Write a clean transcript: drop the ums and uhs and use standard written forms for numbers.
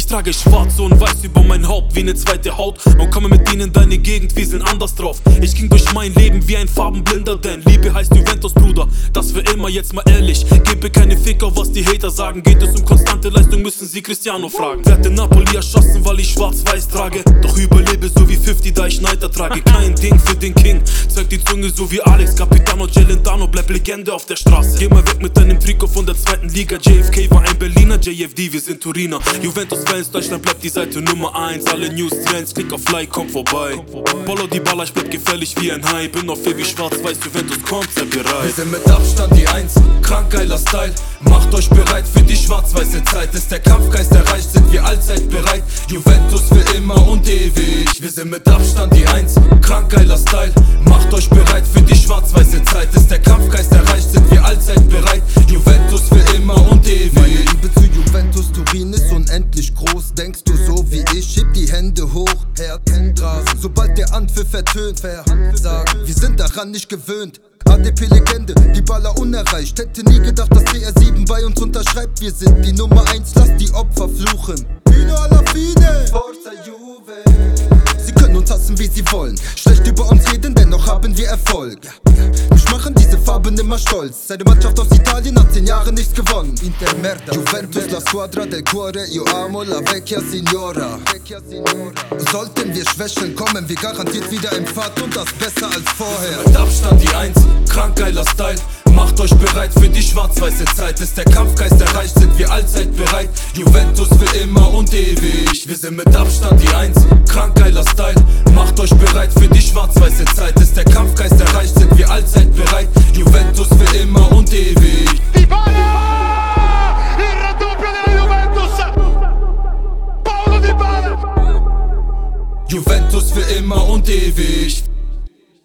Ich trage schwarz und weiß über mein Haupt wie eine zweite Haut und komme mit ihnen in deine Gegend, wir sind anders drauf. Ich ging durch mein Leben wie ein Farbenblinder, denn Liebe heißt Juventus, Bruder, das für immer, jetzt mal ehrlich. Gebe keine Ficker, was die Hater sagen. Geht es um konstante Leistung, müssen sie Cristiano fragen. Werde Napoli erschossen, weil ich schwarz-weiß trage, doch überlebe so wie 50, da ich Neiter trage. Kein Ding für den King, zeig die Zunge so wie Alex Capitano, Celentano, bleib Legende auf der Straße. Geh mal weg mit deinem Trikot von der zweiten Liga. JFK war ein Berliner, JFD, wir sind Turiner. Juventus-Fans, Deutschland bleibt die Seite Nummer 1. Alle News, Trends, klick auf Like, komm vorbei. Polo die Baller, ich bleib gefährlich wie ein Hai. Bin auf wie schwarz-weiß, Juventus kommt, seid bereit. Wir sind mit Abstand die Eins, krank geiler Style. Macht euch bereit für die schwarz-weiße Zeit. Ist der Kampfgeist erreicht, sind wir allzeit bereit. Juventus für immer und ewig. Wir sind mit Abstand die Eins, krank geiler Style. Macht euch bereit für die schwarz-weiße Zeit. Ist der Kampfgeist erreicht, sind wir allzeit bereit. Juventus für immer und ewig. Meine Liebe zu Juventus Turin ist unendlich groß. Denkst du so wie ich? Heb die Hände hoch, Herzenrasen. Sobald der Anpfiff ertönt, versagen. Wir sind daran nicht gewöhnt. ADP-Legende, die Baller unerreicht. Hätte nie gedacht, dass CR7 bei uns unterschreibt. Wir sind die Nummer 1, lass die Opfer fluchen. Fino alla fine, Forza Juve. Sie können uns hassen, wie sie wollen. Schlecht über uns reden, dennoch haben wir Erfolg. Mich machen diese Farben immer stolz. Seine Mannschaft aus Italien hat 10 Jahre nichts gewonnen. Inter Merda, Juventus, la squadra del cuore. Io amo la vecchia signora. Sollten wir schwächeln, kommen wir garantiert wieder im Fahrt und das besser als vorher. Mit Abstand die Eins, krank geiler Style. Macht euch bereit für die schwarz-weiße Zeit. Ist der Kampfgeist erreicht, sind wir allzeit bereit. Juventus für immer und ewig. Wir sind mit Abstand die Eins, krank geiler Style. Macht euch bereit für die schwarz-weiße Zeit. Ist der Kampfgeist erreicht, sind wir allzeit bereit. Juventus für immer und ewig. Dybala! Il raddoppio della Juventus! Paulo Dybala! Juventus für immer und ewig.